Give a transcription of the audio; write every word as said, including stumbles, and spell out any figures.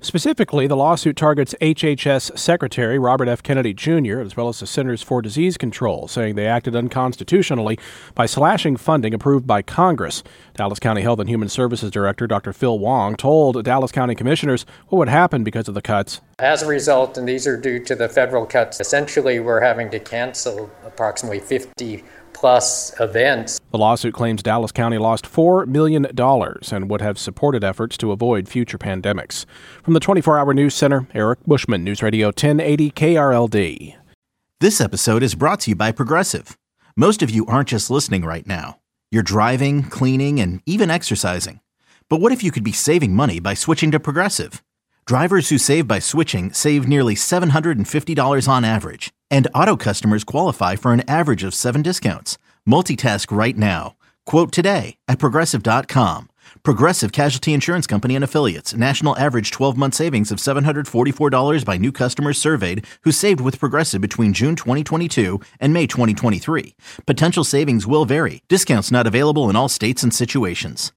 Specifically, the lawsuit targets H H S Secretary Robert F. Kennedy Junior as well as the Centers for Disease Control, saying they acted unconstitutionally by slashing funding approved by Congress. Dallas County Health and Human Services Director Doctor Phil Wong told Dallas County commissioners what would happen because of the cuts. As a result, and these are due to the federal cuts, essentially we're having to cancel approximately fifty plus events. The lawsuit claims Dallas County lost four million dollars and would have supported efforts to avoid future pandemics. From the twenty-four hour News Center, Eric Bushman, News Radio ten eighty K R L D. This episode is brought to you by Progressive. Most of you aren't just listening right now. You're driving, cleaning, and even exercising. But what if you could be saving money by switching to Progressive? Drivers who save by switching save nearly seven hundred fifty dollars on average. And auto customers qualify for an average of seven discounts. Multitask right now. Quote today at Progressive dot com. Progressive Casualty Insurance Company and Affiliates. National average twelve-month savings of seven hundred forty-four dollars by new customers surveyed who saved with Progressive between June twenty twenty-two and May twenty twenty-three. Potential savings will vary. Discounts not available in all states and situations.